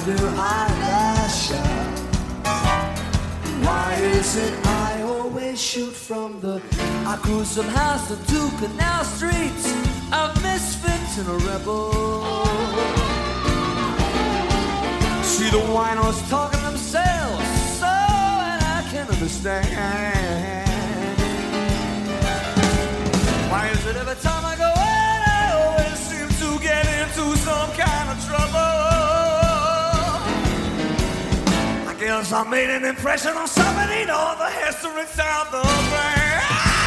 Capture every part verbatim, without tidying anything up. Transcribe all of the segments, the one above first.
do I lash out? Why is it I always shoot from the... I cruise from house to canal streets, a misfit and a rebel. See the winos talking themselves, so and I can understand. Why is it every time I go out, I always seem to get into some kind of trouble? I guess I made an impression on somebody, know the history sound the brain.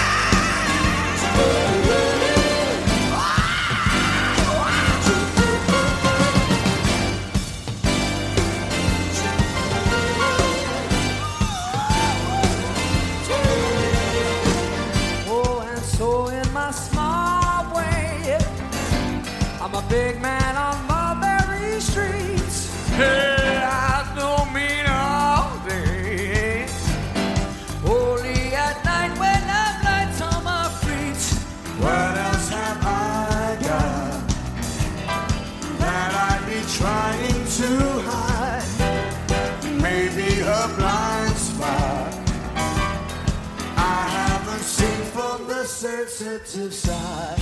I'm a big man on Mulberry Street. Hey, I don't mean all day. Only at night when I'm lights on my feet. What else have I got that I'd be trying to hide? Maybe a blind spot I haven't seen from the sensitive side.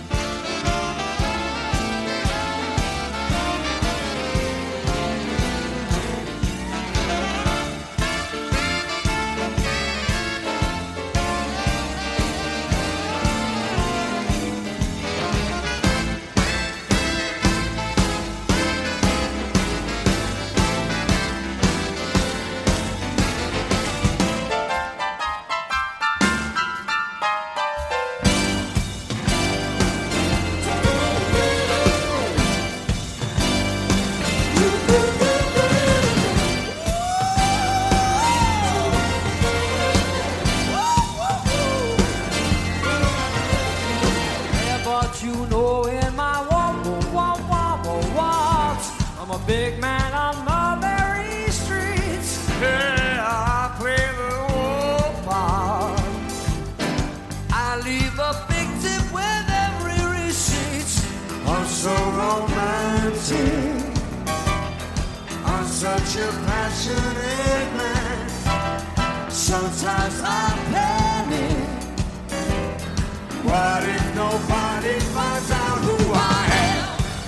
Big man on Mulberry Street. Yeah, I play the whole part. I leave a big tip with every receipt. I'm so romantic. I'm such a passionate man. Sometimes I panic. What if nobody finds out who I am?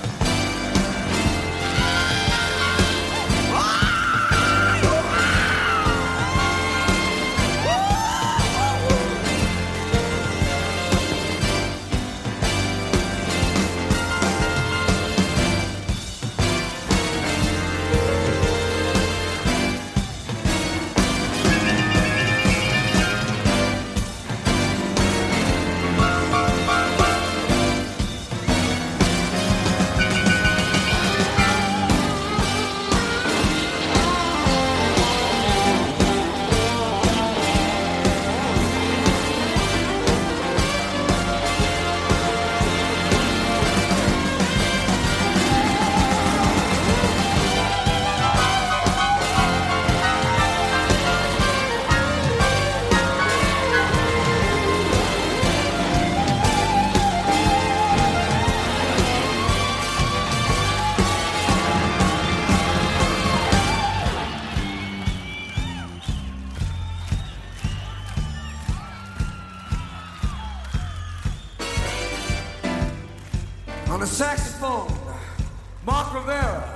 On the saxophone, Mark Rivera.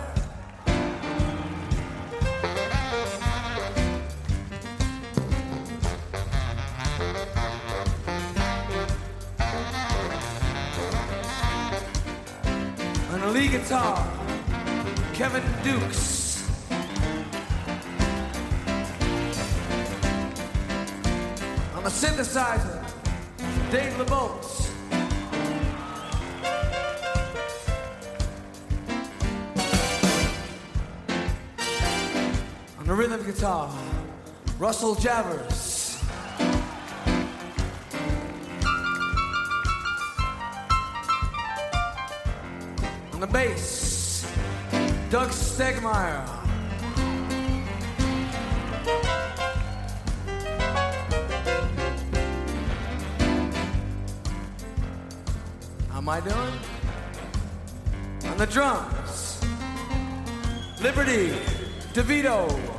On the lead guitar, Kevin Dukes. On the synthesizer, Dave LeBeau. On the rhythm guitar, Russell Javers. On the bass, Doug Stegmeyer. How am I doing? On the drums, Liberty DeVito.